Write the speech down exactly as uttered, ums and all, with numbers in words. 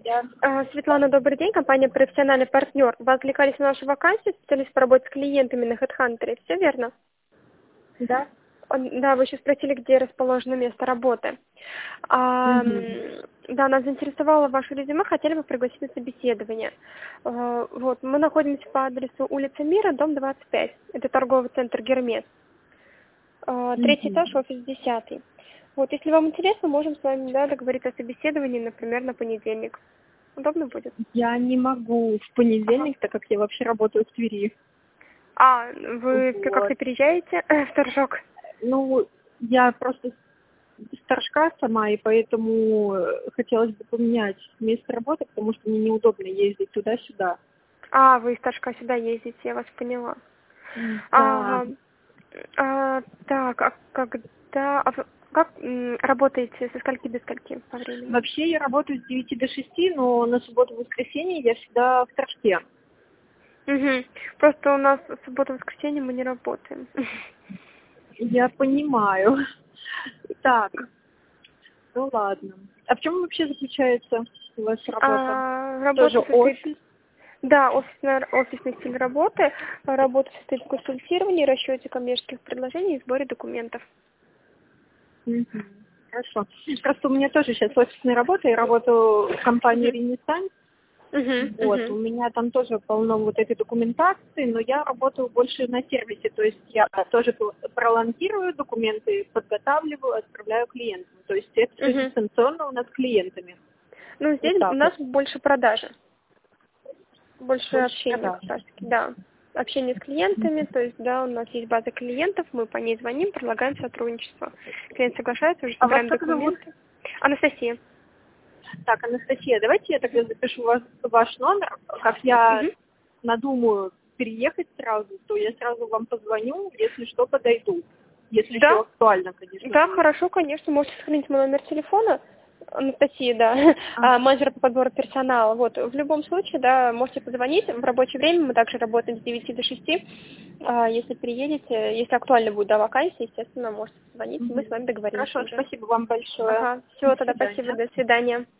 Да. А, Светлана, добрый день. Компания «Профессиональный партнер». Вы откликались на нашу вакансию, специалист по работе с клиентами на HeadHunter. Все верно? Да. Он- Да, вы еще спросили, где расположено место работы. А, Мгм. м, да, нас заинтересовало ваше резюме, хотели бы пригласить на собеседование. А, Вот, мы находимся по адресу улица Мира, дом двадцать пять. Это торговый центр «Гермес». А, Третий этаж, Мгм. офис десятый. Вот, если вам интересно, можем с вами, да, договориться о собеседовании, например, на понедельник. Удобно будет? Я не могу в Ага. понедельник, так как я вообще работаю в Твери. А, вы Вот. как-то переезжаете в Торжок? Ну, я просто старшка сама, и поэтому э, хотелось бы поменять место работы, потому что мне неудобно ездить туда-сюда. А, вы из Торжка сюда ездите, я вас поняла. М, Да. Ага. А, так, а когда... а вы как м, работаете со скольки до скольки по времени? Вообще я работаю с девяти до шести, но на субботу-воскресенье я всегда в Торжке. Угу. Просто у нас в субботу-воскресенье мы не работаем. Я понимаю. Так, ну ладно. А в чем вообще заключается у вас работа? А, Тоже работа состоит... офис? Да, офисная, офисный стиль работы. Работа состоит в консультировании, расчете коммерческих предложений и сборе документов. Мгм. Хорошо. Просто у меня тоже сейчас офисная работа, я работаю в компании Угу. «Ренессанс». Угу. Вот, у Угу. меня там тоже полно вот этой документации, но я работаю больше на сервисе, то есть я тоже пролонгирую документы, подготавливаю, отправляю клиентам. То есть это все Угу. дистанционно у нас с клиентами. Ну, Вот здесь у так нас вот. больше продажи, больше Больше общения как продаж. раз таки, да. Общение с клиентами, то есть, да, у нас есть база клиентов, мы по ней звоним, предлагаем сотрудничество. Клиент соглашается, уже А вас собираем как зовут? документы. Анастасия. Так, Анастасия, давайте я тогда запишу вас, ваш номер. Как я Угу. надумаю переехать сразу, то я сразу вам позвоню, если что, подойду. Если все Да, актуально, конечно да, же, есть. хорошо, конечно, можете сохранить мой номер телефона. Анастасия, да, А, а, менеджер по подбору персонала. Вот, в любом случае, да, можете позвонить. В рабочее время мы также работаем с девяти до шести. А, Если приедете, если актуально будет, да, вакансия, естественно, можете позвонить, мы с мгм. вами договоримся Хорошо, уже. спасибо вам большое. Ага, До все, тогда спасибо, свидания. до свидания.